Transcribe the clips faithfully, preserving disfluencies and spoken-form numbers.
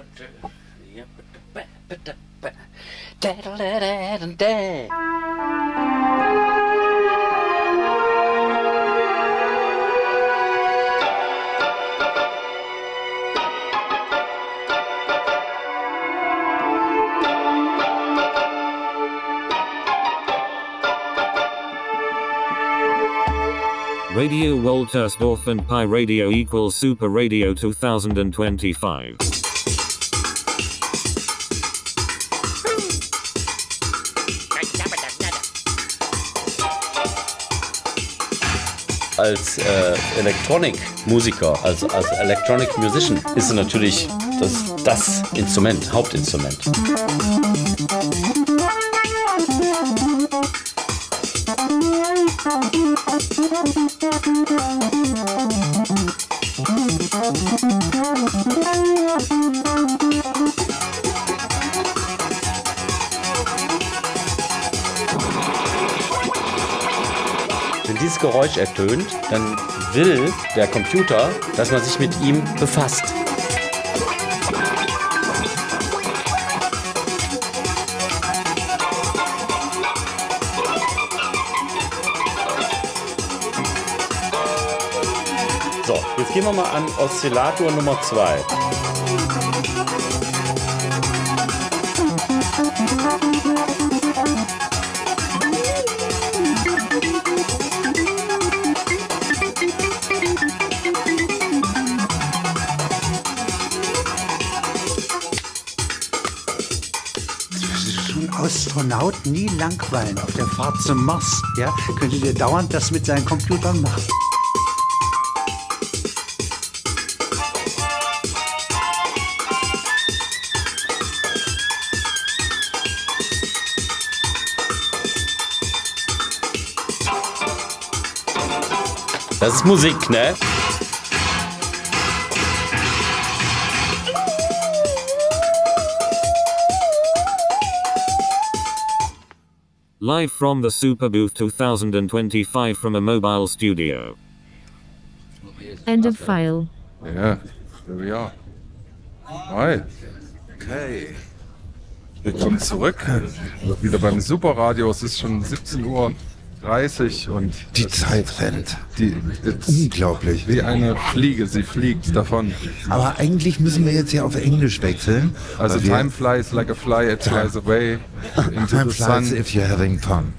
Radio Woltersdorf and Pi Radio equals Super Radio two thousand twenty-five. Als äh, Electronic-Musiker, also als Electronic Musician, ist es natürlich das, das Instrument, Hauptinstrument. Wenn dieses Geräusch ertönt, dann will der Computer, dass man sich mit ihm befasst. So, jetzt gehen wir mal an Oszillator Nummer zwei. Astronaut nie langweilen auf der Fahrt zum Mars, ja, könnte der dauernd das mit seinen Computern machen. Das ist Musik, ne? Live from the Superbooth two thousand twenty-five from a mobile studio. End of file. Yeah, there we are. Hi. Okay. Willkommen zurück. Wieder beim Superradio. Es ist schon siebzehn Uhr dreißig und die Zeit rennt. Die, unglaublich. Wie eine Fliege, sie fliegt davon. Aber eigentlich müssen wir jetzt ja auf Englisch wechseln. Also time flies like a fly, it flies away into time the flies sun. If you're having fun.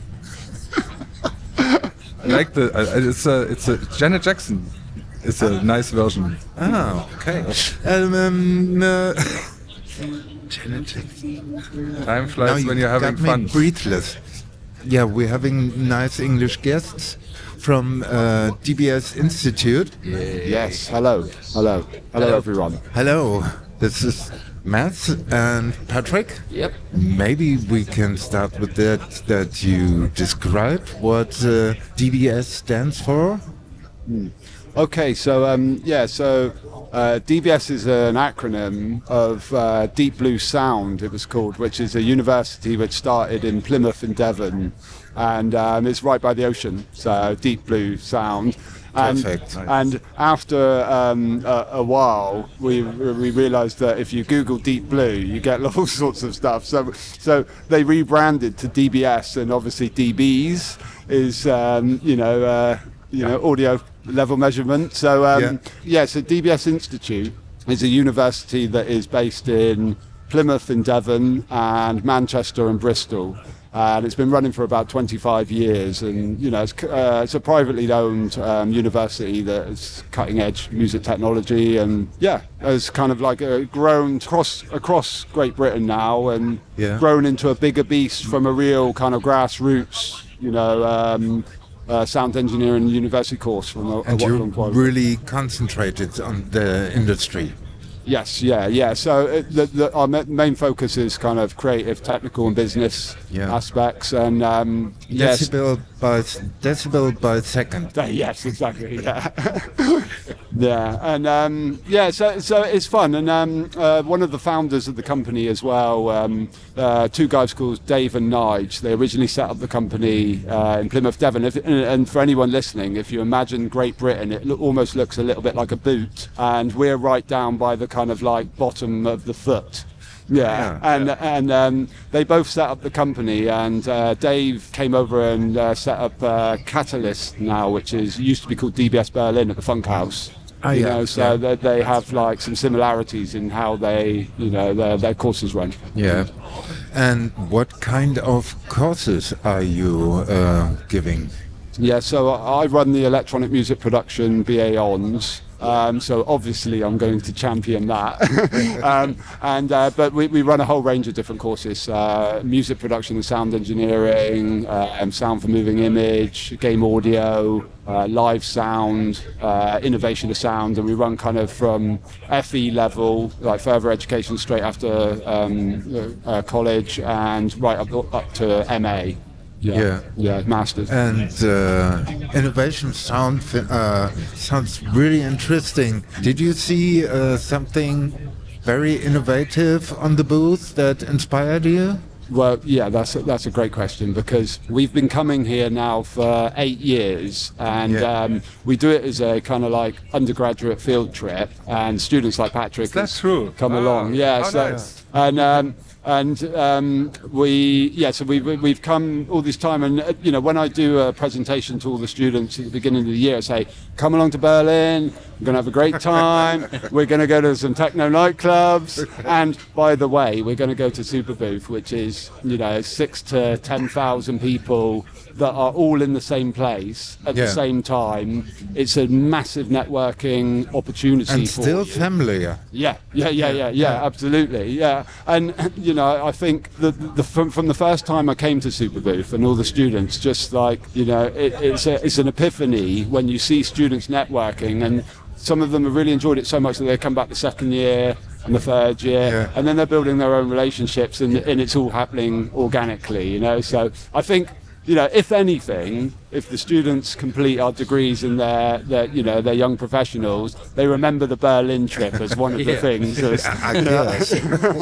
I like the, uh, it's a, it's a Janet Jackson. It's a nice version. Ah, okay. Um, um, uh, Janet Jackson. Time flies when you're having got fun. Me breathless. Yeah, we're having nice English guests from uh, D B S Institute. Yay. Yes, hello, hello, hello everyone. Hello, this is Matt and Patrick. Yep. Maybe we can start with that, that you describe what uh, D B S stands for. Hmm. Okay, so um, yeah, so uh, D B S is an acronym of uh, Deep Blue Sound, it was called, which is a university which started in Plymouth in Devon, and um, it's right by the ocean, so Deep Blue Sound. And, Perfect. Nice. And after um, a, a while, we we realised that if you Google Deep Blue, you get all sorts of stuff. So so they rebranded to D B S, and obviously D Bs is um, you know uh, you know audio level measurement. So um, yeah. yeah, so D B S Institute is a university that is based in Plymouth in Devon and Manchester and Bristol. And it's been running for about twenty-five years, and you know it's, uh, it's a privately owned um, university that is cutting-edge music technology, and yeah, has kind of like uh, grown across across Great Britain now, and yeah. grown into a bigger beast from a real kind of grassroots, you know, um, uh, sound engineering university course from a, and a you're from really concentrated on the industry. Yes, yeah, yeah. So it, the, the, our main focus is kind of creative, technical, and business yeah. aspects. And um, yes, decibel by decibel by second. Yes, exactly. Yeah. Yeah, and um, yeah, so so it's fun, and um, uh, one of the founders of the company as well, um, uh, two guys called Dave and Nige. They originally set up the company uh, in Plymouth, Devon. If, and for anyone listening, if you imagine Great Britain, it lo- almost looks a little bit like a boot, and we're right down by the kind of like bottom of the foot. Yeah, Yeah, and and um, they both set up the company, and uh, Dave came over and uh, set up uh, Catalyst now, which is used to be called D B S Berlin at the Funk House. Ah, you yeah, know, so yeah. they, they have like some similarities in how they, you know, their, their courses run. Yeah. And what kind of courses are you uh, giving? Yeah, so I run the electronic music production B A Ons. Um, so obviously I'm going to champion that. um, and uh, but we, we run a whole range of different courses: uh, music production and sound engineering, uh, and sound for moving image, game audio, uh, live sound, uh, innovation of sound, and we run kind of from F E level, like further education, straight after um, uh, college, and right up up to M A. Yeah. Yeah, masters. And uh, innovation sound uh, sounds really interesting. Did you see uh, something very innovative on the booth that inspired you? Well, yeah, that's a, that's a great question, because we've been coming here now for eight years, and Yeah. um, we do it as a kind of like undergraduate field trip, and students like Patrick Is that has true? come Ah, along. Yeah, oh, so nice. and. Um, And um, we, yeah, so we've, we've come all this time, and uh, you know, when I do a presentation to all the students at the beginning of the year, I say, come along to Berlin, we're going to have a great time, we're going to go to some techno nightclubs, and by the way, we're going to go to Superbooth, which is, you know, six to ten thousand people that are all in the same place at Yeah. the same time. It's a massive networking opportunity And for still you. familiar. Yeah, yeah, yeah, yeah, yeah, absolutely, yeah. And you know, I think the, the from, from the first time I came to Superbooth and all the students, just like, you know, it, it's a, it's an epiphany when you see students networking, and some of them have really enjoyed it so much that they come back the second year and the third year, Yeah. and then they're building their own relationships, and, and it's all happening organically, you know. So I think, you know, if anything, if the students complete our degrees and they're, they're, you know, they're young professionals, they remember the Berlin trip as one of the Yeah. things. As, I guess.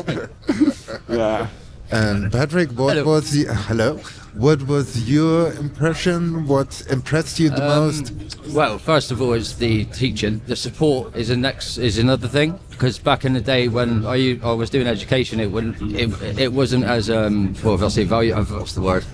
yeah. And Patrick, what Hello. was the hello? What was your impression? What impressed you the most? Well, first of all, is the teaching. The support is a next is another thing, because back in the day when I, u- I was doing education, it wouldn't it, it wasn't as um well, I'll say value. uh, What's the word?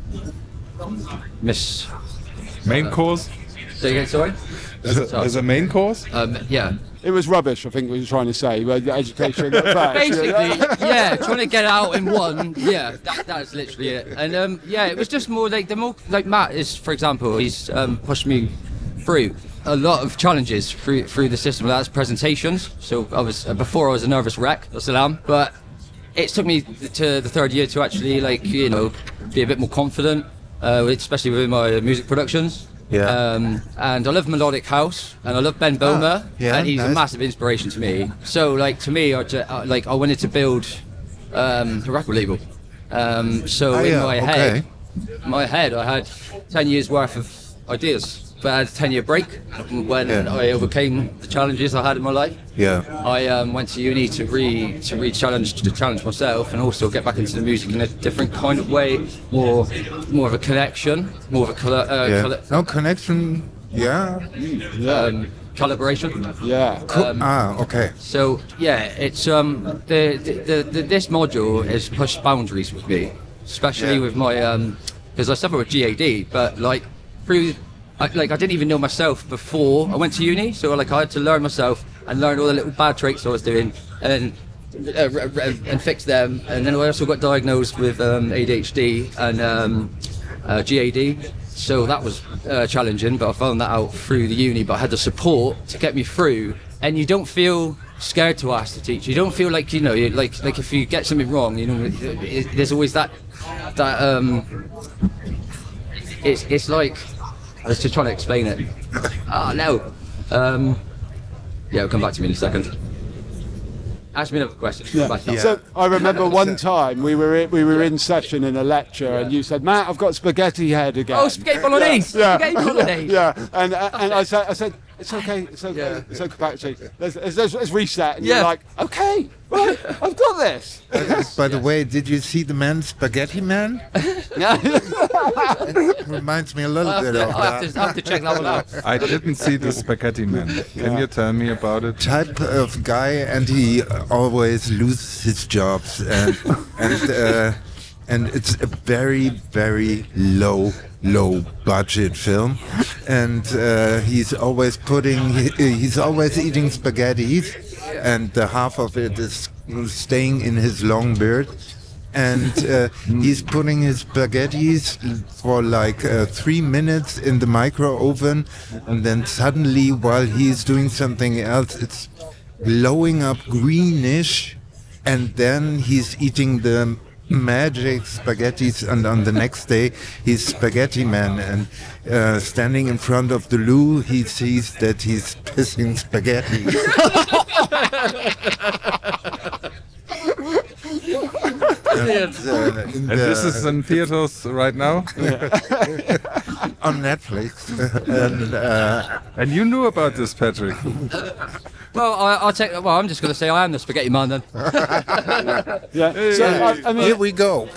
Miss. Main course? Say again, sorry. As a, as a main course? Um, yeah. It was rubbish, I think we were trying to say. But the education. facts, Basically, yeah. yeah, trying to get out in one. Yeah, that, that's literally it. And um, yeah, it was just more like the more like Matt is, for example, he's um, pushed me through a lot of challenges through through the system. That's presentations. So I was uh, before I was a nervous wreck. I still am, but it took me to the third year to actually like you know be a bit more confident, uh, especially with my music productions. Yeah. Um, and I love melodic house, and I love Ben Bomer, Ah, yeah, and he's a nice. massive inspiration to me. So, like to me, I ju- uh, like I wanted to build um, a record label. Um, so Ah, in yeah, my okay. head, my head, I had ten years worth of ideas, but I had a ten year break when Yeah. I overcame the challenges I had in my life. Yeah. I um, went to uni to re to re challenge to challenge myself, and also get back into the music in a different kind of way, more more of a connection, more of a colla- uh, Yeah. colla- No connection. Yeah. um, collaboration. Yeah. Um, ah, okay. So yeah, it's um the, the, the, the this module has pushed boundaries with me, especially Yeah. with my um because I suffer with G A D, but like through I, like I didn't even know myself before I went to uni, so like I had to learn myself and learn all the little bad traits I was doing, and then uh, re- re- and fix them. And then I also got diagnosed with um, A D H D and um, uh, G A D. So that was uh, challenging, but I found that out through the uni. But I had the support to get me through, and you don't feel scared to ask the teacher. You don't feel like you know, you, like like if you get something wrong, you know, it, it, there's always that that um. It's it's like I was just trying to explain it. Ah no. Um. Yeah, it'll come back to me in a second. Ask me another question. Yeah. Back up. So I remember one time we were in, we were in session in a lecture, and you said, "Matt, I've got spaghetti head again." Oh, spaghetti bolognese. Yeah, Spaghetti bolognese. yeah. And uh, and I said, I said, it's okay, it's okay, Yeah. it's okay, Patrick. Let's, let's, let's, let's reset. And Yeah. you're like, okay, right, I've got this. By the way, did you see the man Spaghetti Man? Reminds me a little I have, bit to, of I, have that. to, I have to check that one out. I didn't see the Spaghetti Man. Can you tell me about it? Type of guy, and he always loses his jobs, and and uh, and it's a very very low low budget film, and uh, he's always putting he, he's always eating spaghetti, and the half of it is staying in his long beard. And uh, he's putting his spaghettis for like uh, three minutes in the micro oven, and then suddenly, while he's doing something else, it's glowing up greenish, and then he's eating the magic spaghettis, and on the next day he's Spaghetti Man, and uh, standing in front of the loo, he sees that he's pissing spaghetti. And, uh, in And this the- is in theaters right now? on Netflix. and uh, And you knew about this, Patrick. Well, I, I'll take. Well, I'm just going to say I am the spaghetti man then. Yeah. So, I, I mean, here we go.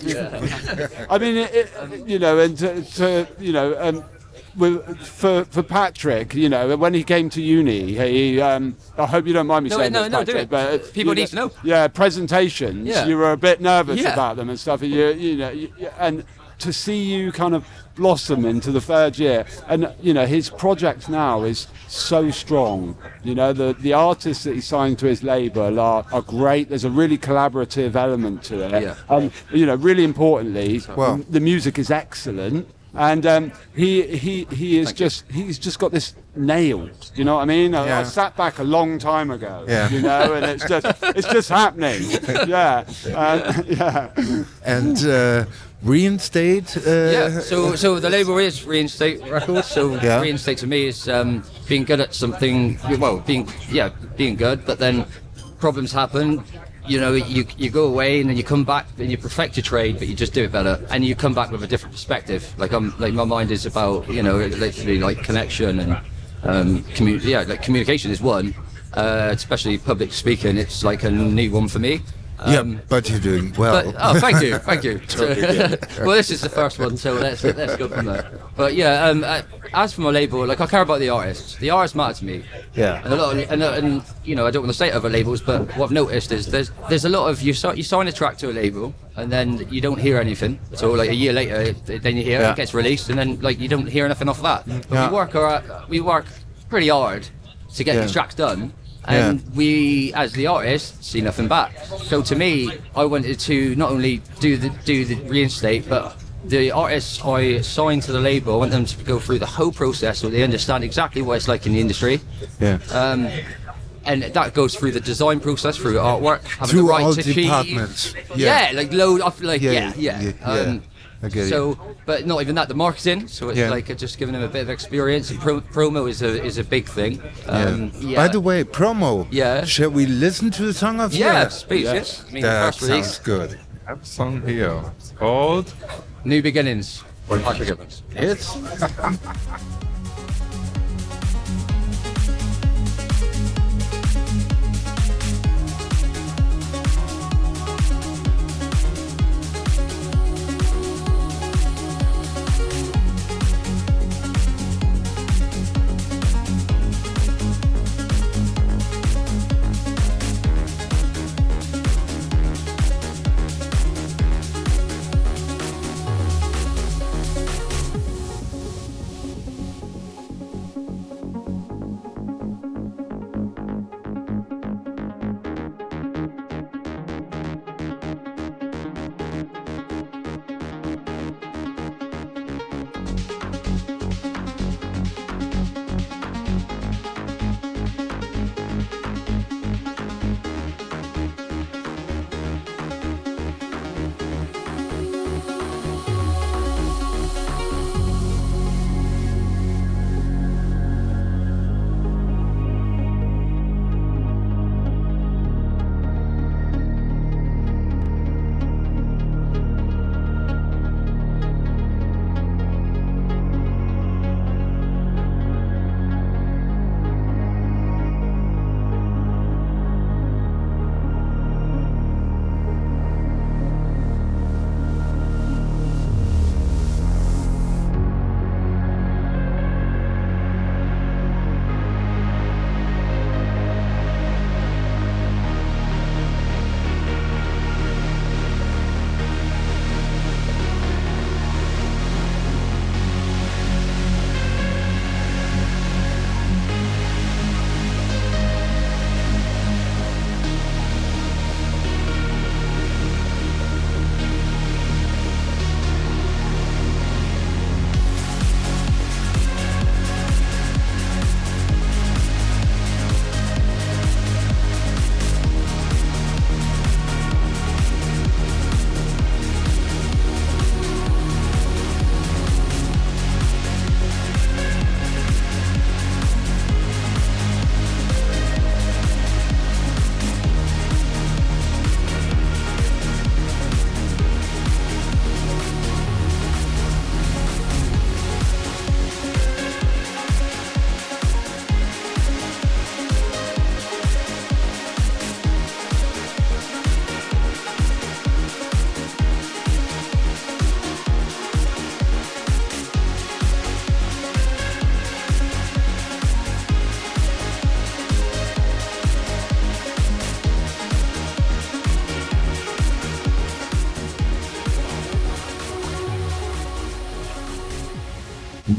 I mean, it, it, you know, and to, to you know, um, with, for for Patrick, you know, when he came to uni, he. Um, I hope you don't mind me No, saying no, this, no, do Patrick, it. but uh, People you need to know. Yeah, presentations. Yeah. You were a bit nervous Yeah. about them and stuff. And you, you know, you, and to see you kind of blossom into the third year, and you know, his project now is so strong. You know, the the artists that he signed to his label are, are great. There's a really collaborative element to it. Yeah. Um, you know, really importantly, Well- the music is excellent. And um, he he he is Thank you. just he's just got this nailed. You know what I mean? I, I Yeah. sat back a long time ago. Yeah. You know, and it's just it's just happening. Yeah, uh, yeah. And uh, reinstate. Uh, Yeah. So, so the label is Reinstate Records. So Yeah. Reinstate to me is um, being good at something. Well, being yeah, being good, but then problems happen. You know, you you go away and then you come back and you perfect your trade, but you just do it better, and you come back with a different perspective. Like I'm, like my mind is about you know literally like connection and um, commu- yeah, like communication is one. Uh, especially public speaking, it's like a new one for me. yeah, Um, but you're doing well. But, oh, thank you, thank you. Well, this is the first one, so let's let's go from there. But yeah, um, uh, as for my label, like I care about the artists. The artists matter to me. Yeah. And a lot, of, and, uh, and you know, I don't want to say other labels, but what I've noticed is there's there's a lot of you si- you sign a track to a label and then you don't hear anything. So like a year later, then you hear Yeah. it gets released, and then like you don't hear anything off of that. But Yeah. we work our, we work pretty hard to get Yeah. these tracks done. And Yeah. we, as the artists, see nothing back. So to me, I wanted to not only do the do the reinstate, but the artists I signed to the label, I want them to go through the whole process so they understand exactly what it's like in the industry. yeah. Um, and that goes through the design process, through artwork, having Through the right all to achieve. departments. Yeah. Yeah. like load off, like Yeah, yeah, yeah. yeah, yeah. Um, I get it. so, but not even that. The marketing, so it's Yeah. like just giving them a bit of experience. And pro- promo is a is a big thing. Um, yeah. By the way, promo. Yeah. Shall we listen to a song of Yeah, yours? speech, yes. I mean, the That first release, sounds good. I have a song here. It's called New Beginnings. Patrick Evans. It's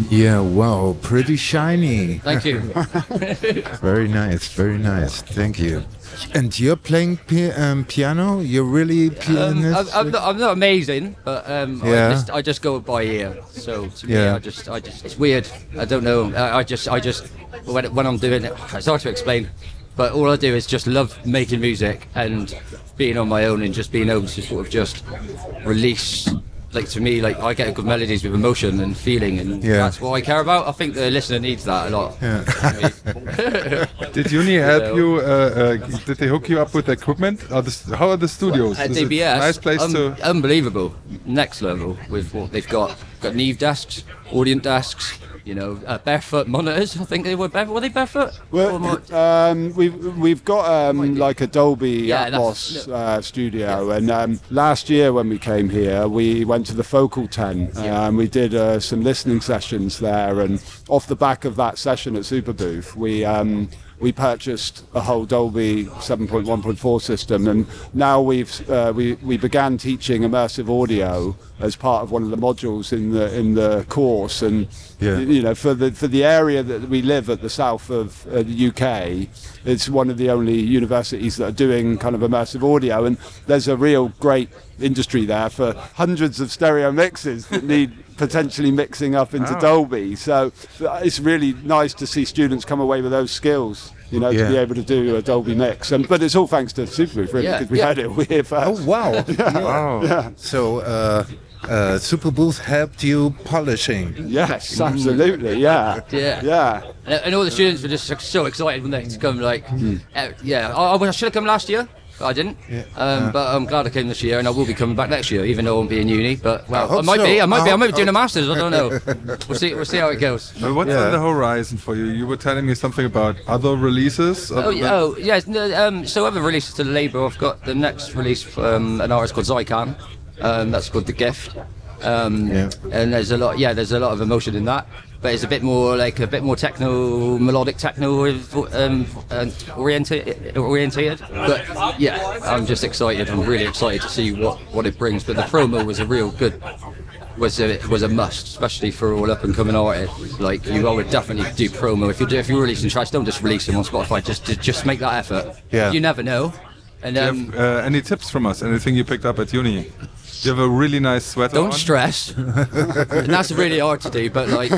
Yeah, wow, pretty shiny. Thank you. Very nice, very nice. Thank you. And you're playing pi- um, piano? You're really Um, pianist? I'm, I'm, not, I'm not amazing, but um, Yeah. I, just, I just go by ear. So to me, Yeah. I just, I just, it's weird. I don't know. I, I just, I just, when, when I'm doing it, it's hard to explain. But all I do is just love making music and being on my own and just being able to sort of just release. Like to me, like I get good melodies with emotion and feeling, and Yeah. that's what I care about. I think the listener needs that a lot. Yeah. Did Uni help So- you? Uh, uh, did they hook you up with equipment? Are the, st- how are the studios? At Is D it B S, a nice place un- to. unbelievable, next level with what they've got. Got Neve desks, Audient desks, you know, uh, barefoot monitors. I think they were barefoot. Were they barefoot? Or Well, mo- um, we've we've got um, like a Dolby Yeah, Atmos that's- uh, studio, and um, last year when we came here, we went to the Focal ten, and we did uh, some listening sessions there. And off the back of that session at Super Booth, we um, we purchased a whole Dolby seven point one point four system, and now we've uh, we we began teaching immersive audio as part of one of the modules in the in the course. And Yeah. you know, for the for the area that we live at the south of uh, the U K, it's one of the only universities that are doing kind of immersive audio, and there's a real great industry there for hundreds of stereo mixes that need potentially mixing up into Wow. Dolby. So uh, it's really nice to see students come away with those skills, you know, Yeah. to be able to do a Dolby mix. And but it's all thanks to Superbooth, really, Yeah, because we yeah. had it we here first. Oh, wow. Wow. So, uh, uh, Super Booth helped you polishing. Yes, absolutely, yeah, Yeah. yeah. And, and all the students were just so- so excited when they to come. Like, uh, yeah, I, I should have come last year, but I didn't. Um, but I'm glad I came this year, and I will be coming back next year, even though I'll be in uni. But well, hope I might so. be. I might be. I I might be hope- doing a masters. I don't know. We'll see. We'll see how it goes. Well, what's Yeah. on the horizon for you? You were telling me something about other releases. Oh, other yeah, than- oh yes. No, um, so other releases to the label. I've got the next release from an artist called Zykan. Um, that's called The Gift. Um, Yeah. And there's a lot. Yeah, there's a lot of emotion in that. But it's a bit more like a bit more techno, melodic techno um, uh, oriented, orientated. But yeah, I'm just excited. I'm really excited to see what, what it brings. But the promo was a real good, was a was a must, especially for all up and coming artists. Like you, I would definitely do promo if you do if you're releasing tracks. Don't just release them on Spotify. Just just, just make that effort. Yeah. You never know. And Do you um, have uh, any tips from us? Anything you picked up at uni? You have a really nice sweater don't on. stress. And that's really hard to do. But like,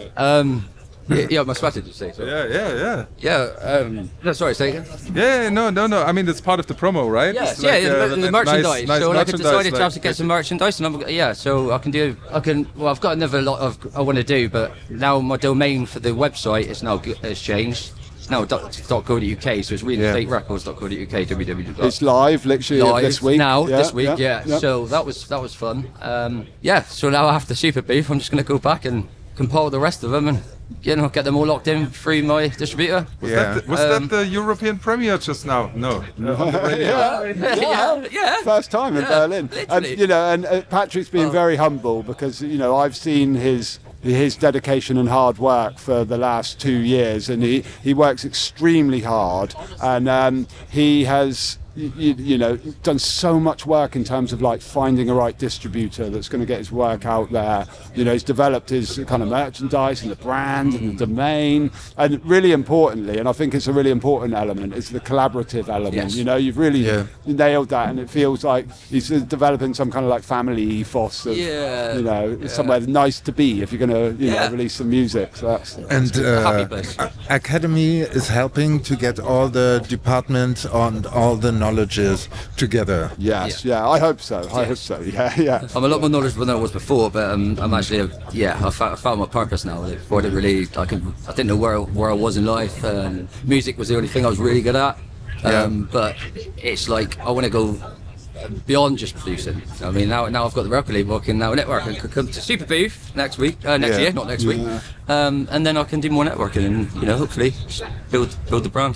um, yeah, yeah, my sweater. Did you say? So. Yeah, yeah, yeah. Yeah. Um, no, sorry. Say again. Yeah, no, no, no. I mean, it's part of the promo, right? Yeah, It's yeah, like, the, uh, the, the nice- merchandise. nice so like I merchandise, decided to like- have to get some merchandise, and I'm, yeah, so I can do, I can. Well, I've got another lot of I want to do, but now my domain for the website is now g- has changed. It's now dot .co.uk, so it's real estate records dot co dot uk. www. It's live, literally Live this week. now, Yeah, this week, yeah. yeah, yeah. So that was that was fun. Um, yeah. So now after Super Booth, I'm just going to go back and compile the rest of them and you know get them all locked in through my distributor. Was, Yeah. that, the, was Um, that the European premiere just now? No. Uh, on the radio. yeah, yeah. First time in Yeah, Berlin, and literally. you know, and uh, Patrick's been Oh. very humble because you know I've seen his his dedication and hard work for the last two years, and he he works extremely hard, and um, he has. You, you know, done so much work in terms of like finding a right distributor that's going to get his work out there. You know, he's developed his kind of merchandise and the brand and the domain, and really importantly, and I think it's a really important element, is the collaborative element. Yes. You know, you've really Yeah. nailed that, and it feels like he's uh, developing some kind of like family ethos of, Yeah, you know, yeah. somewhere nice to be if you're going to, you Yeah. know, release some music. So that's And Happy uh, place. A- Academy is helping to get all the departments and all the knowledges together. yes, yeah. I hope so. I hope so. Yeah, yeah. I'm a lot more knowledgeable than I was before, but um, I'm actually, uh, yeah, I found, I found my purpose now. Before I didn't really, I, could, I didn't know where, where I was in life, and music was the only thing I was really good at. Um, But it's like, I want to go beyond just producing. I mean, now now I've got the record label, I can now network and could come to Super Booth next week, uh, next Yeah. year, not next week. Um, and then I can do more networking and, you know, hopefully build build the brand.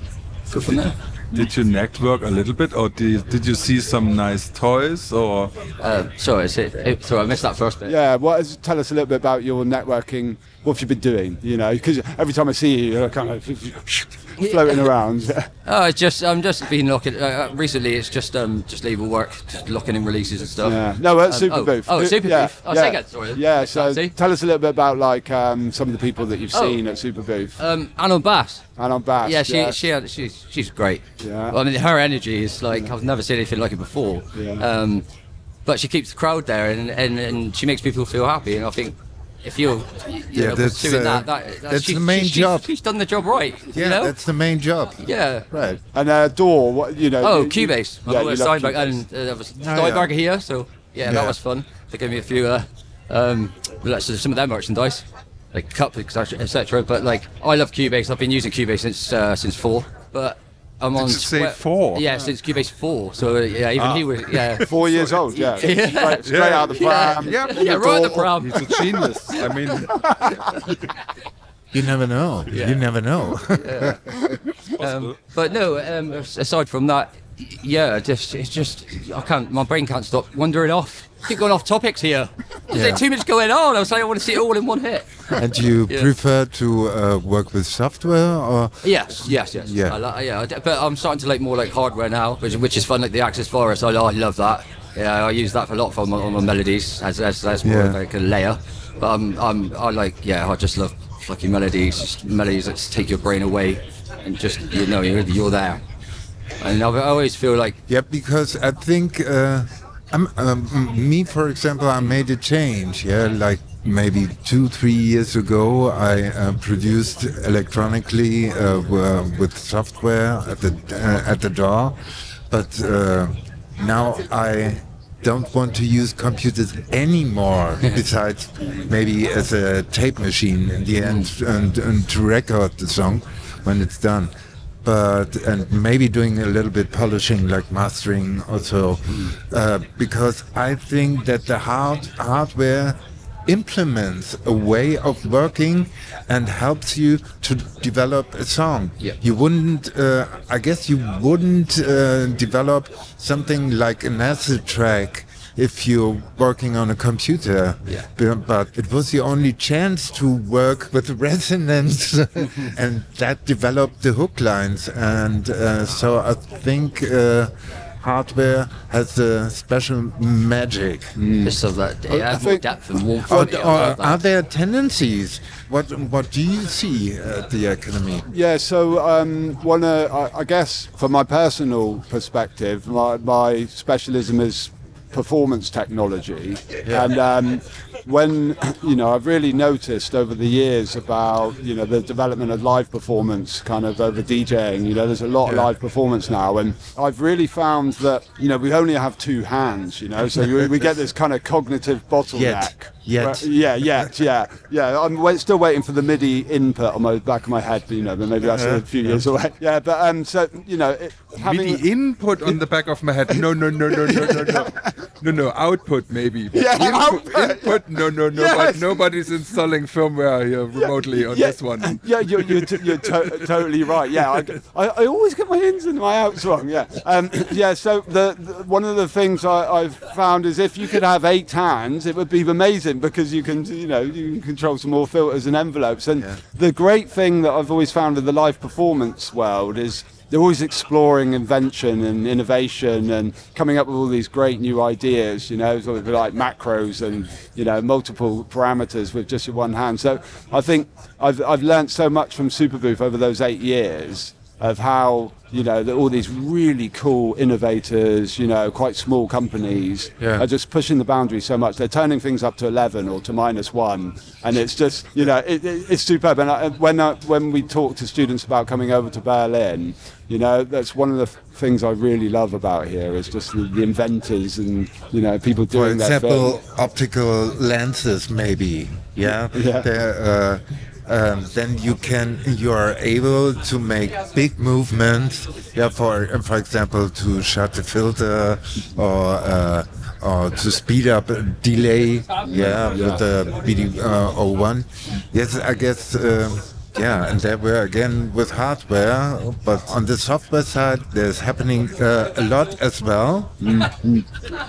Go from there. Did you network a little bit, or did, did you see some nice toys, or Uh, sorry, is it, it, sorry, I missed that first bit. Yeah, well, is- tell us a little bit about your networking. What have you been doing? You know, because every time I see you, you're kind of floating around. Oh, it's just I'm just been looking. Uh, recently, it's just um just label work, just looking in releases and stuff. Yeah. No, at Um, Super oh, Booth. Oh, Super yeah, Booth. Oh, yeah. say again, sorry. Yeah. So See? tell us a little bit about like um, some of the people that you've Oh. seen at Super Booth. Um, Anna Bass. And on Bass. Yeah, she yeah. she had, she's she's great. Yeah. Well, I mean, her energy is like I've never seen anything like it before. Yeah. Um, but she keeps the crowd there, and, and, and she makes people feel happy. And I think if you're, you Yeah, know, that's, pursuing uh, that, that, that's she, the main she, job. She's, she's done the job right. Yeah, you know? that's the main job. Yeah. Right. And uh, Door, what you know? Oh, you- Cubase. Yeah, Yeah, you love Steinberg Cubase. and uh, there was yeah. Steinberg here, so yeah, Yeah. that was fun. They gave me a few, uh, um, like, so some of their merchandise, like cup, et cetera. But like, I love Cubase. I've been using Cubase since uh, since four, but I'm on. Did you say Square- four? Yeah, since Cubase four. So uh, yeah, even he was yeah. Four years old. Yeah. Yeah. Straight, straight out of the pram. Yeah, Yeah, right at the pram. He's a genius. I mean, You never know. You never know. Um, but no, um, aside from that, yeah, just it's just I can't. My brain can't stop wandering off. Keep going off topics here. There's like too much going on. I was like, I want to see it all in one hit. And you Yeah. prefer to uh, work with software or? Yes, yes, yes. Yeah. I li- yeah, I d- but I'm starting to like more like hardware now, which, which is fun. Like the Access Forest, I, I love that. Yeah, I use that for a lot for my, on my melodies as as, as more Yeah. like a layer. But I'm, I'm I like yeah, I just love fucking melodies, just melodies that just take your brain away and just you know you're you're there. And I I always feel like Yeah, because I think uh, I'm, um, me, for example, I made a change. Yeah, like maybe two, three years ago, I uh, produced electronically uh, w- with software at the uh, at the D A W, but uh, now I don't want to use computers anymore. Besides, maybe as a tape machine in the end, and, and to record the song when it's done. But and maybe doing a little bit polishing, like mastering, also, uh, because I think that the hard hardware implements a way of working and helps you to develop a song. Yeah. You wouldn't, uh, I guess, you wouldn't uh, develop something like an acid track if you're working on a computer. Yeah. But, but it was the only chance to work with resonance, and that developed the hook lines. And uh, so I think uh, hardware has a special magic. just of that it adds more think- depth and warmth. Or, to it. I or love that. are there tendencies? What what do you see at the academy? Yeah, so um, one, uh, I, I guess from my personal perspective, my, my specialism is performance technology, and um, when you know, I've really noticed over the years about you know the development of live performance, kind of over DJing. You know, there's a lot of Yeah. live performance now, and I've really found that you know we only have two hands. You know, so we, we get this kind of cognitive bottleneck. Yet. Where- yeah, yet, yeah, yeah. I'm wait, still waiting for the MIDI input on my back of my head, but, you know, but maybe that's a few years away. Yeah, but um, so you know, it, having MIDI input on the back of my head. No, no, no, no, no, no, no. No, no, output maybe. But Yeah, input, output. input, no, no, no. Yes. But nobody's installing firmware here remotely on yeah, this one. Yeah, you're, you're, t- you're to- totally right. Yeah, I, I, I always get my ins and my outs wrong. Yeah, um, yeah. So the, the one of the things I, I've found is if you could have eight hands, it would be amazing because you can, you know, you can control some more filters and envelopes. And Yeah. the great thing that I've always found in the live performance world is they're always exploring invention and innovation and coming up with all these great new ideas, you know, sort of like macros and, you know, multiple parameters with just your one hand. So I think I've, I've learned so much from Superbooth over those eight years of how, you know, that all these really cool innovators, you know, quite small companies Yeah. are just pushing the boundaries so much. They're turning things up to eleven or to minus one. And it's just, you know, it, it, it's superb. And I, when, I, when we talk to students about coming over to Berlin, you know, that's one of the f- things I really love about here is just the, the inventors and, you know, people For doing their example, thing. optical lenses, maybe. Yeah. Yeah. They're, uh, um, then you can you are able to make big movements. Yeah. For for example, to shut the filter or uh, or to speed up a delay. Yeah. With the B D zero one. Yes, I guess. Um, Yeah, and there we're again with hardware, but on the software side, there's happening uh, a lot as well. Mm-hmm.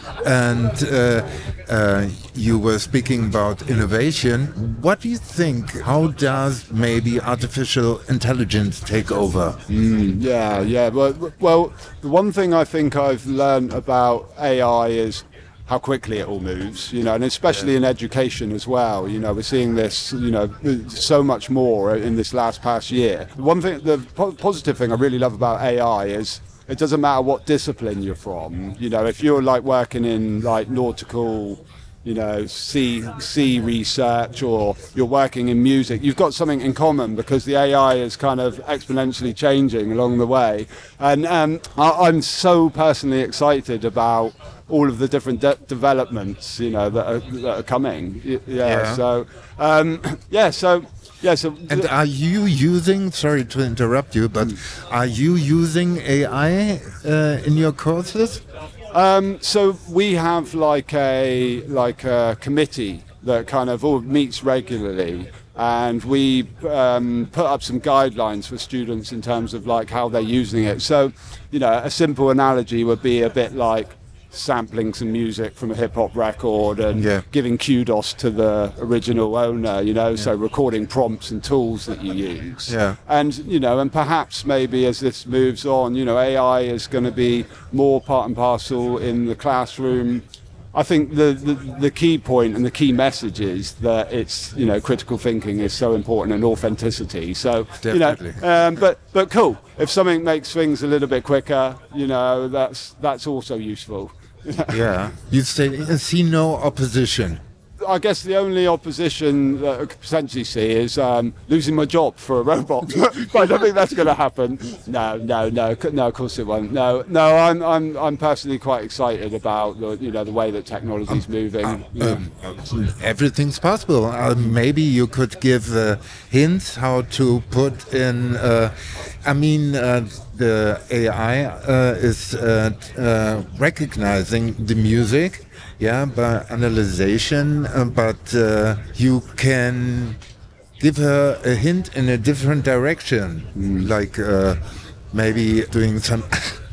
And uh, uh, you were speaking about innovation. What do you think? How does maybe artificial intelligence take over? Mm, yeah, yeah. Well, well, the one thing I think I've learned about A I is how quickly it all moves, you know, and especially in education as well. You know, we're seeing this, you know, so much more in this last past year. One thing, the po- positive thing I really love about A I is it doesn't matter what discipline you're from. You know, if you're like working in like nautical, you know, sea sea research, or you're working in music, you've got something in common because the A I is kind of exponentially changing along the way. And um, I, I'm so personally excited about all of the different de- developments, you know, that are, that are coming. Yeah. yeah. So, um, yeah. So, yeah. So. And are you using? Sorry to interrupt you, but are you using A I uh, in your courses? Um, so we have like a like a committee that kind of all meets regularly, and we um, put up some guidelines for students in terms of like how they're using it. So, you know, a simple analogy would be a bit like sampling some music from a hip hop record and yeah. giving kudos to the original owner, you know, yeah. so recording prompts and tools that you use. Yeah. And, you know, and perhaps maybe as this moves on, you know, A I is going to be more part and parcel in the classroom. I think the, the, the key point and the key message is that it's, you know, critical thinking is so important, and authenticity. So, Definitely. you know, um, but, but cool. If something makes things a little bit quicker, you know, that's, that's also useful. Yeah. You say, see no opposition. I guess the only opposition that I could potentially see is um, losing my job for a robot. But I don't think that's going to happen. No, no, no, no. Of course it won't. No, no. I'm, I'm, I'm personally quite excited about the, you know, the way that technology is moving. Uh, um, uh, everything's possible. Uh, maybe you could give uh, hints how to put in. Uh, I mean, uh, the A I uh, is uh, uh, recognizing the music. Yeah, by analyzation, uh, but uh, you can give her a hint in a different direction, mm. like uh, maybe doing some,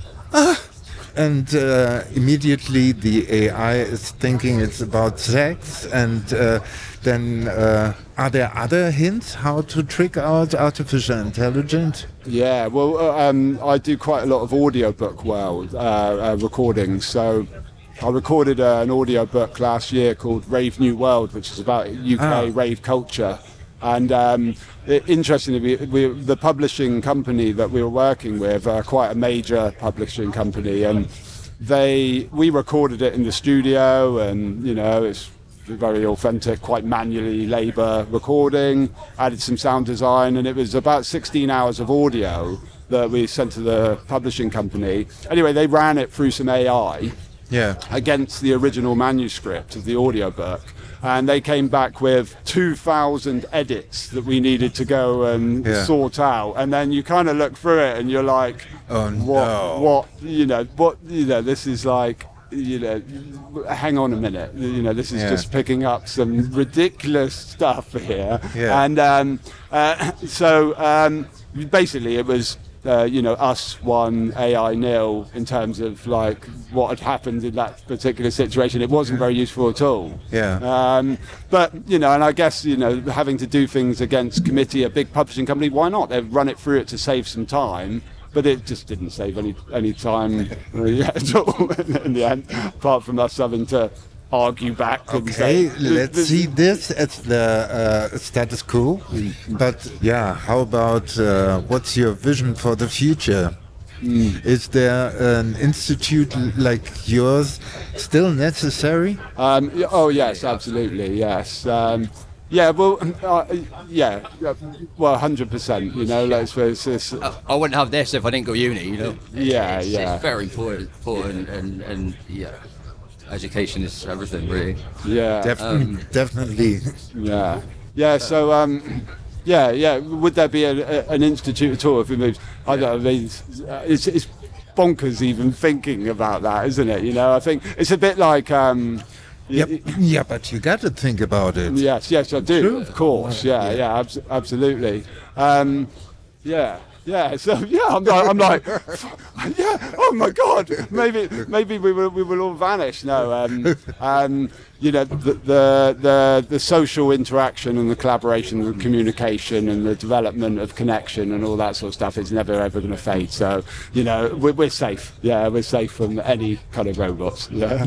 and uh, immediately the A I is thinking it's about sex, and uh, then uh, are there other hints how to trick out artificial intelligence? Yeah, well, uh, um, I do quite a lot of audiobook well uh, uh, recordings, so I recorded uh, an audiobook last year called Rave New World, which is about U K ah. rave culture. And um, it, interestingly, we, we, the publishing company that we were working with, uh, quite a major publishing company, and they we recorded it in the studio, and you know it's very authentic, quite manually labour recording, added some sound design, and it was about sixteen hours of audio that we sent to the publishing company. Anyway, they ran it through some A I. Yeah. Against the original manuscript of the audiobook, and they came back with two thousand edits that we needed to go and yeah. sort out. And then you kind of look through it and you're like, oh what, no. what, you know, what, you know, this is like, you know, hang on a minute, you know, this is yeah. just picking up some ridiculous stuff here. Yeah. And um, uh, so um, basically it was, Uh, you know, us one, A I nil in terms of like what had happened in that particular situation. It wasn't very useful at all. Yeah. Um, but, you know, and I guess, you know, having to do things against committee, a big publishing company, why not? They've run it through it to save some time, but it just didn't save any, any time really at all in the end, apart from us having to argue back. Okay, and say, let's this, see this as the uh, status quo. But yeah, how about uh, what's your vision for the future? Mm. Is there an institute like yours still necessary? Um, oh yes, absolutely, yes. Um, yeah, well, uh, yeah, well, one hundred percent. You know, let's face this. I, I wouldn't have this if I didn't go uni. You know. Yeah, it's, yeah. It's very important, important, and and yeah. Education is everything, really. Yeah, Def- um, definitely. Yeah, yeah. So, um, yeah, yeah. Would there be a, a, an institute at all if we moved? I don't know. I mean, it's, it's bonkers even thinking about that, isn't it? You know, I think it's a bit like. Um, Yep. Yeah, but you got to think about it. Yes, yes, I do. True. Of course, yeah, yeah, yeah abs- absolutely. Um, yeah. Yeah, so yeah, I'm like, I'm like, yeah, oh my God, maybe maybe we will we will all vanish. No, um, um, you know, the, the the the social interaction and the collaboration and the communication and the development of connection and all that sort of stuff is never ever going to fade. So you know, we're, we're safe. Yeah, we're safe from any kind of robots. Yeah.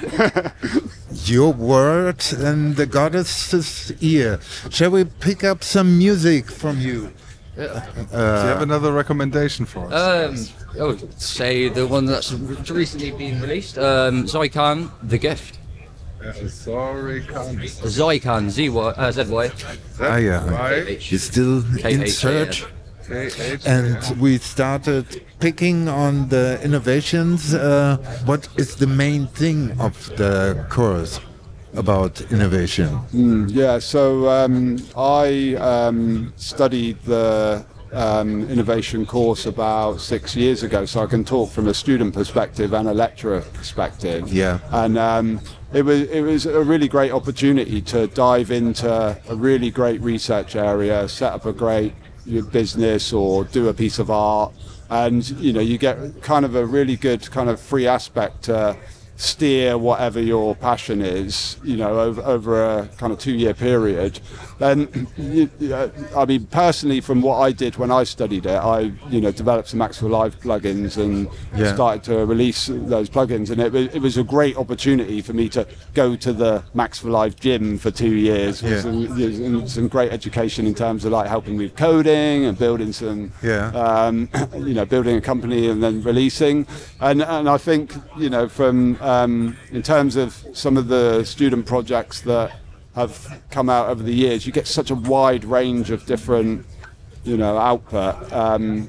Your word and the goddess's ear. Shall we pick up some music from you? Do you have another recommendation for us? Um, I would say the one that's recently been released, um, Zykan, The Gift. Uh, sorry, can't. Zykan, Z Y, uh, Z Y. Ah, yeah. Right. You're still K in H, search. K H, And yeah. we started picking on the innovations. Uh, what is the main thing of the course about innovation? Mm, yeah, so um, I um, studied the um, innovation course about six years ago, so I can talk from a student perspective and a lecturer perspective. Yeah. And um, it was it was a really great opportunity to dive into a really great research area, set up a great business or do a piece of art, and you know you get kind of a really good kind of free aspect to steer whatever your passion is, you know, over, over a kind of two-year period. Then, you, uh, I mean, personally, from what I did when I studied it, I, you know, developed some Max for Live plugins and Yeah. started to release those plugins. And it, was- it was a great opportunity for me to go to the Max for Live gym for two years. Yeah. Some, some great education in terms of like helping with coding and building some, Yeah. um, you know, building a company and then releasing. And and I think, you know, from um, in terms of some of the student projects that have come out over the years, you get such a wide range of different, you know, output. Um,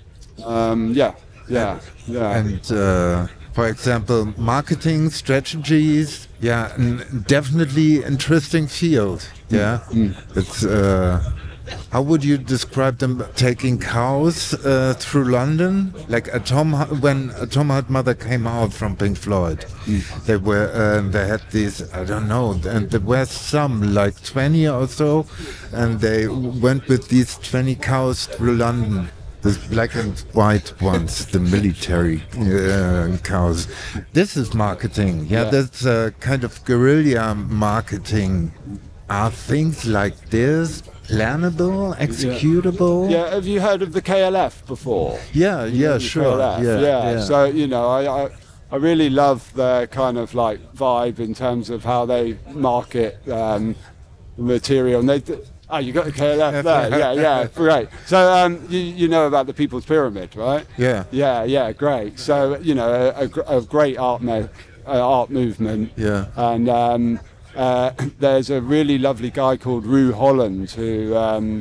um, yeah, yeah, yeah. And uh, for example, marketing strategies. Yeah, and definitely interesting field. Yeah, it's. Uh, how would you describe them taking cows uh, through London? Like Atom, when Atom Heart Mother came out from Pink Floyd, they were uh, they had these, I don't know, and there were some like twenty or so, and they went with these twenty cows through London. The black and white ones, the military uh, cows. This is marketing. Yeah, Yeah. that's a kind of guerrilla marketing. Are things like this plannable, executable? Yeah, have you heard of the K L F before? yeah, yeah, The sure. K L F, Yeah, yeah. yeah. So you know, I, I I really love their kind of like vibe in terms of how they market um, the material. And they, d- oh, you got the K L F there? Yeah, yeah, great. So um, you you know about the People's Pyramid, right? Yeah. Yeah, yeah, great. So you know, a, a, gr- a great art me- uh, art movement. Yeah. And um, uh, there's a really lovely guy called Rue Holland who um,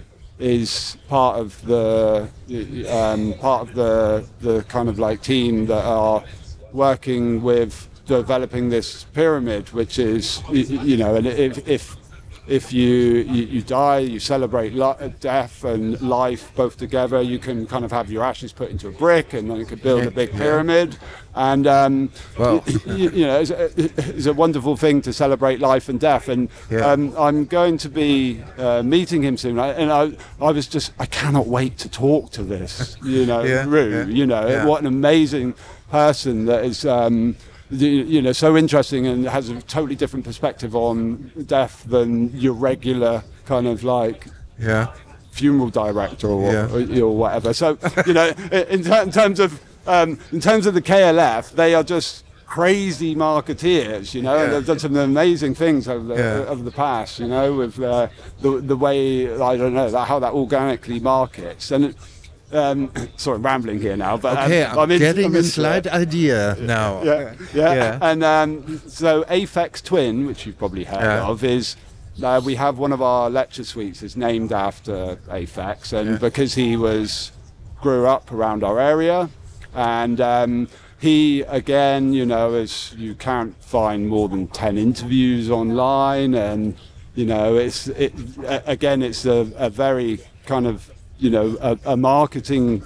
is part of the um, part of the the kind of like team that are working with developing this pyramid, which is y- y- you know, and if if if you, you, you die, you celebrate li- death and life both together. You can kind of have your ashes put into a brick, and then you can build a big pyramid. And um, Wow. you, you know, it's a, it's a wonderful thing to celebrate life and death. And Yeah. um, I'm going to be uh, meeting him soon, I- and I, I was just, I cannot wait to talk to this. You know, Yeah, Rue. yeah, You know, yeah. what an amazing person that is. Um, you you know, so interesting and has a totally different perspective on death than your regular kind of like Yeah. funeral director or, Yeah. or, or whatever. So, you know, in, ter- in terms of um, in terms of the K L F, they are just crazy marketeers. You know, Yeah. and they've done some amazing things over the, Yeah. over the past. You know, with uh, the the way I don't know that, how that organically markets and. It, um, sorry, I'm rambling here now, but Okay, um, I'm, into- getting I'm a into slight it. idea now. Yeah, yeah. Yeah. And um, so Aphex Twin, which you've probably heard Yeah. of, is uh, we have one of our lecture suites is named after Aphex, and Yeah. because he was grew up around our area, and um, he again, you know, as you can't find more than ten interviews online, and you know, it's it a- again, it's a, a very kind of you know a, a marketing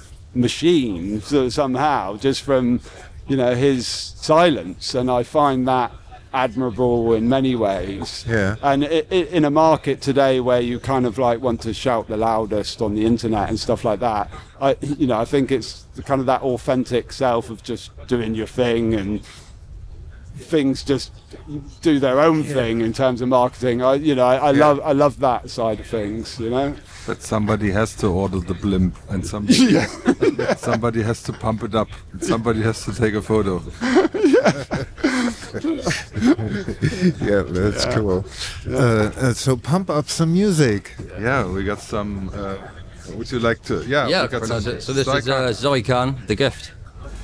machine so somehow just from you know his silence, and I find that admirable in many ways. Yeah. And it, it, in a market today where you kind of like want to shout the loudest on the internet and stuff like that, I, you know, I think it's the kind of that authentic self of just doing your thing and things just do their own yeah. thing in terms of marketing. I, you know, I, I yeah. love, I love that side of things. You know. But somebody has to order the blimp, and somebody, yeah. somebody has to pump it up, and somebody has to take a photo. yeah. yeah, that's yeah. cool. Yeah. Uh, uh, so pump up some music. Yeah, we got some. Uh, would you like to? Yeah. Yeah. We got some So this is uh, Zoe Khan, The Gift.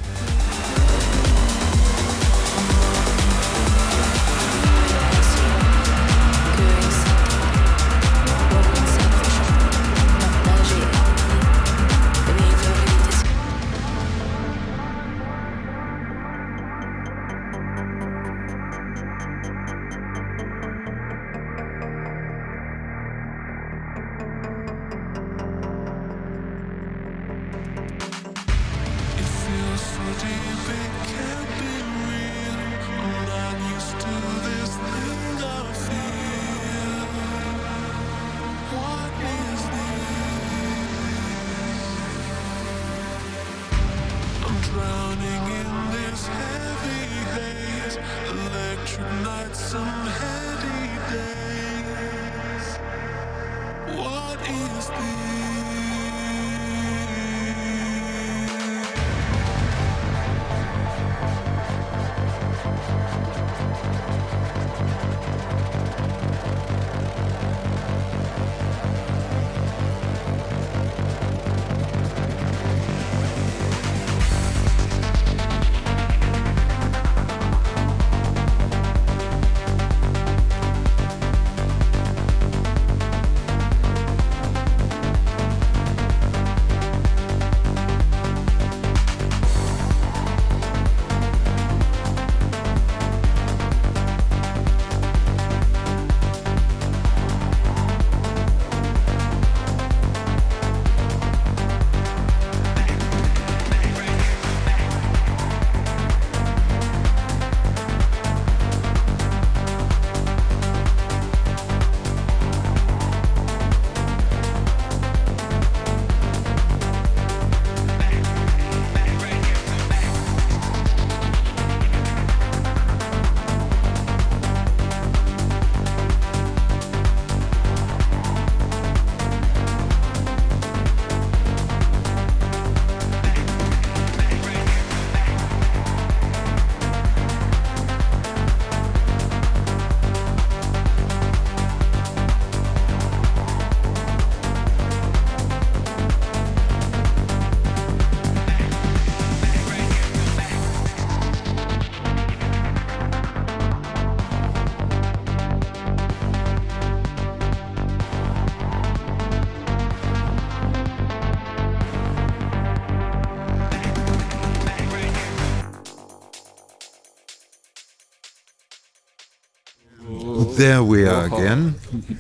There we are again.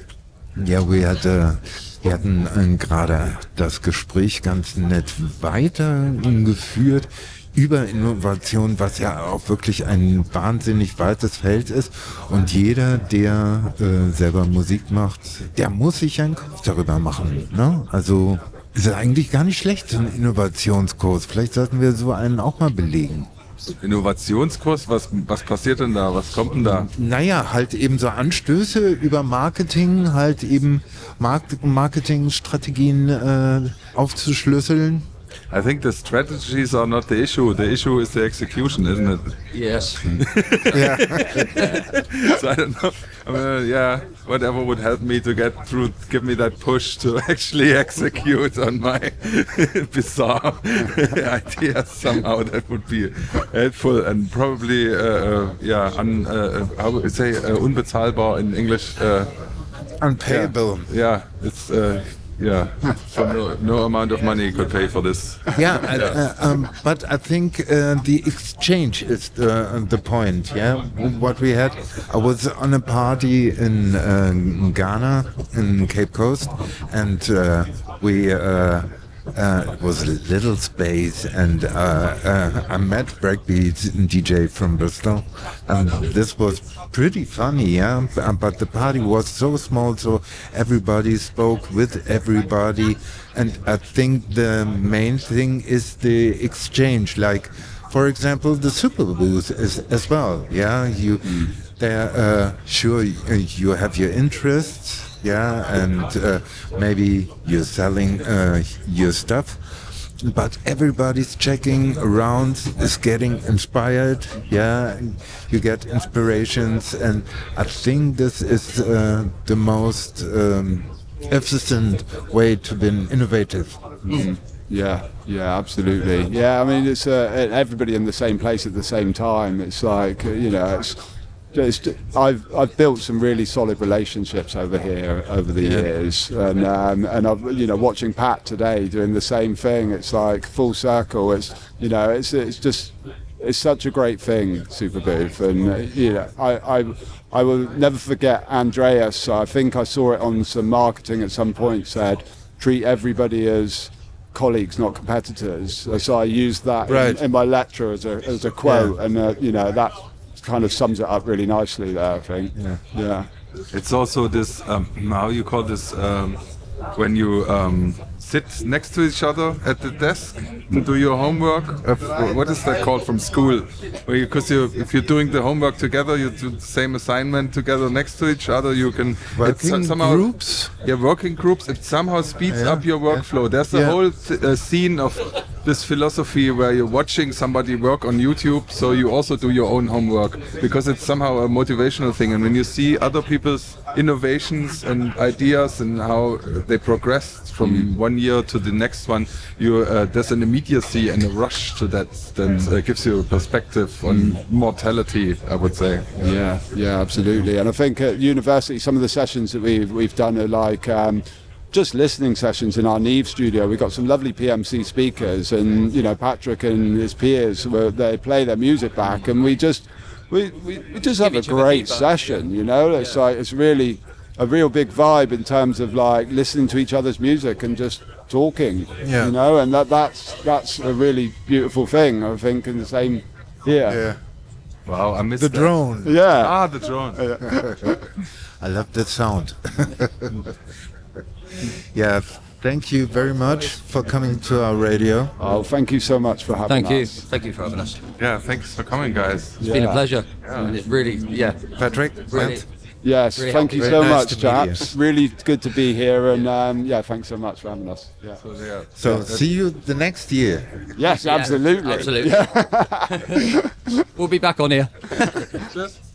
Ja, wir, hatte, wir hatten äh, gerade das Gespräch ganz nett weitergeführt über Innovation, was ja auch wirklich ein wahnsinnig weites Feld ist. Und jeder, der äh, selber Musik macht, der muss sich einen Kopf darüber machen. Ne? Also ist eigentlich gar nicht schlecht, so ein Innovationskurs. Vielleicht sollten wir so einen auch mal belegen. Innovationskurs, was, was passiert denn da? Was kommt denn da? Naja, halt eben so Anstöße über Marketing, halt eben Markt- Marketingstrategien äh, aufzuschlüsseln. I think the strategies are not the issue. The issue is the execution, isn't it? Yes. Yeah. So I don't know. I mean, yeah, whatever would help me to get through, give me that push to actually execute on my bizarre ideas somehow. That would be helpful and probably, uh, uh, yeah, un, uh, how would you say, uh, unbezahlbar in English. Uh, Unpayable. Yeah, yeah, it's. Uh, Yeah, so no, no amount of money could pay for this. Yeah, uh, um, but I think uh, the exchange is the, the point. Yeah, what we had. I was on a party in uh, Ghana, in Cape Coast, and uh, we uh, Uh, it was a little space, and uh, uh, I met Breakbeats D J from Bristol, and this was pretty funny, yeah. B- But the party was so small, so everybody spoke with everybody, and I think the main thing is the exchange. Like, for example, the Super Booth is as well, yeah. You, there, uh, sure, y- you have your interests. Yeah, and uh, maybe you're selling uh, your stuff, but everybody's checking around, is getting inspired. Yeah, and you get inspirations, and I think this is uh, the most um, efficient way to be innovative. Mm. Yeah, yeah, absolutely. Yeah, I mean, it's uh, everybody in the same place at the same time. It's like, uh, you know, it's. It's, I've I've built some really solid relationships over here over the Yeah. years, and um, and I've you know watching Pat today doing the same thing. It's like full circle. It's you know it's it's just it's such a great thing, Superbooth, and uh, you know I, I I will never forget Andreas. I think I saw it on some marketing at some point. Said treat everybody as colleagues, not competitors. So I used that Right. in, in my lecture as a as a quote, Yeah. and uh, you know that kind of sums it up really nicely there, I think. Yeah. Yeah. It's also this, um, how you call this, um, when you um, sit next to each other at the desk to do your homework. Uh, what is that called from school? Where because you, if you're doing the homework together, you do the same assignment together next to each other. You can Working it's somehow, groups? Yeah, working groups. It somehow speeds Yeah, up your workflow. There's a Yeah. whole t- uh, scene of this philosophy where you're watching somebody work on YouTube, so you also do your own homework because it's somehow a motivational thing. And when you see other people's innovations and ideas and how they progressed from one year to the next one, you uh, there's an immediacy and a rush to that that uh, gives you a perspective on mortality, I would say. Yeah, yeah, absolutely. And I think at university, some of the sessions that we've we've done are like um, just listening sessions in our Neve studio. We've got some lovely P M C speakers, and you know Patrick and his peers, where they play their music back, and we just we we, we just have a each other great feedback. session. You know, it's like it's really a real big vibe in terms of like listening to each other's music and just talking. Yeah. You know, and that that's that's a really beautiful thing. I think, in the same here. Yeah. Wow, I missed The that. drone. Yeah. Ah, the drone. I love that sound. Yeah, thank you very much for coming to our radio. Oh, thank you so much for having Thank you. us. Thank you for having us. Yeah, thanks for coming, guys. It's been a pleasure. And it really, yeah. Patrick, Really. Brent? Yes, Really thank you Very so nice much, to meet chaps. Really good to be here, and um, yeah, thanks so much for having us. Yeah. So, yeah. So see you the next year. Yes, Yeah, absolutely. Absolutely. We'll be back on here. Cheers.